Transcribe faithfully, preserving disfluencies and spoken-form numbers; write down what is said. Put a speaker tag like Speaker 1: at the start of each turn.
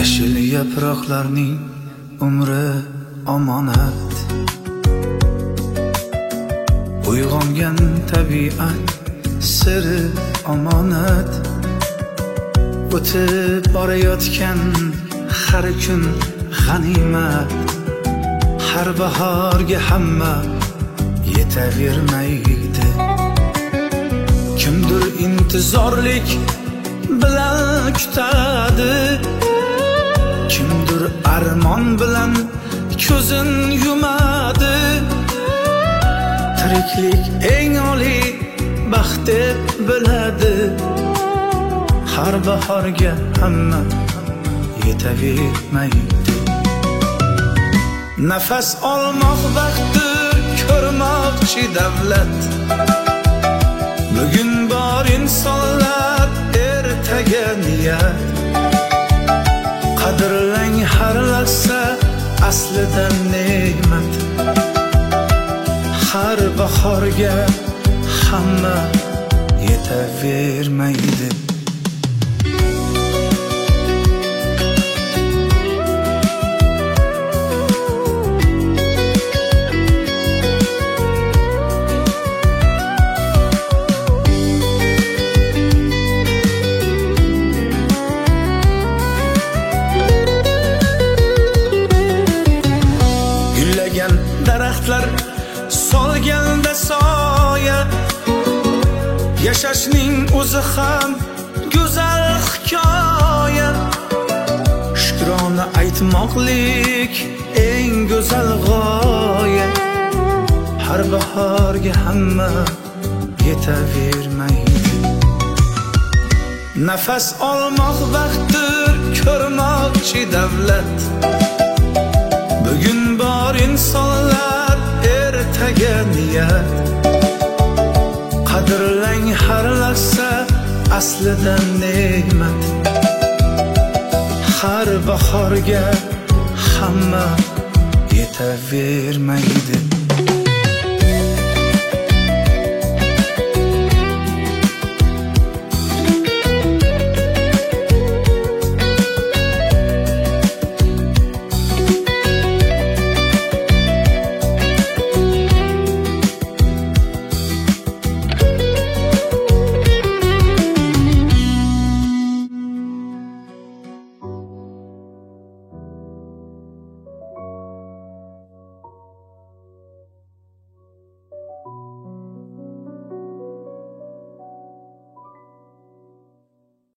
Speaker 1: Yashil yaproqlarning umri omonat, uyg'ongan tabiat siri omonat. O'tib borayotgan har kun g'animat, har bahorga hamma yetavermaydi. Kimdir intizorlik bilan kutadi, kimdir armon bilan ko'zin yumadi. Tiriklik eng oliy baxt deb biladi, har bahorga hamma yetavermaydi. Nafas olmoq vaqtdir, ko'rmoqchi davlat. Bugun bor insonlar, ertaga niyat. Qadrlang har lahza, aslida ne'mat. Har bahorga hamma yetavermaydi. Daraxtlar solganda soya, yashashning o'zi ham go'zal hikoya. Shukrona aytmoqlik eng go'zal g'oya, har bahorga hamma yetavermaydi. Nafas olmoq vaqtdir, ko'rmoqchi davlat. Bugun bor insonlar, ertaga niyat. Qadrlang har lahza, aslida ne'mat. Har bahorga hamma yetavermaydi.